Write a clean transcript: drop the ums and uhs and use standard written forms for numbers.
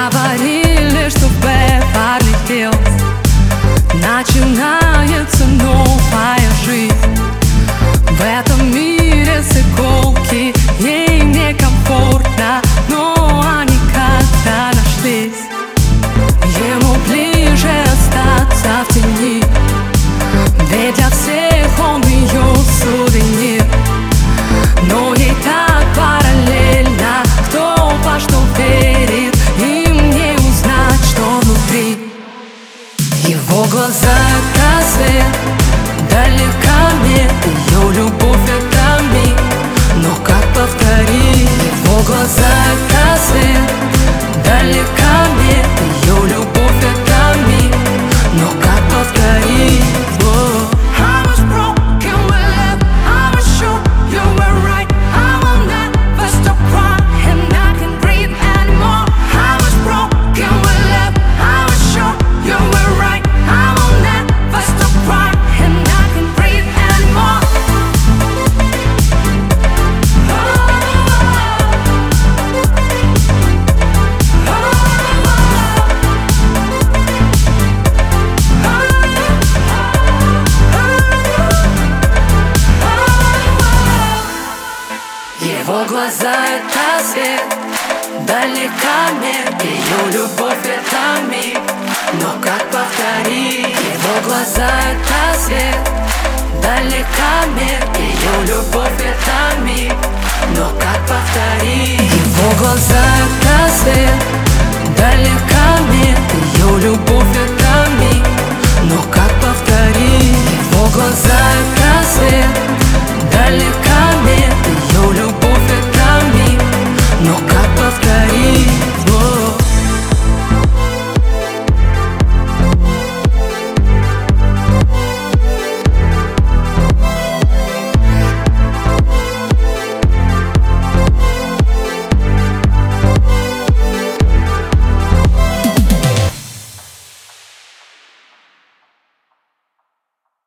Говорили, что Беверли Хиллз начинается новая жизнь. В этом мире с иголки ей некомфортно, но они как-то нашлись. Ему ближе остаться в тени, ведь для всех он ее сувенир. Но ей так параллельно, кто во что верит, им не узнать, что внутри. Его глаза — это свет, далека мне ее любовь — это миг. Но как повторить? Его глаза — это свет, далека мне ее любовь — это миг. Но как повторить? Его глаза — это свет, далека мне ее любовь — это миг. Но как повторить? Его глаза — это свет, далека мне ее любовь — это миг. Но как повторить? Его глаза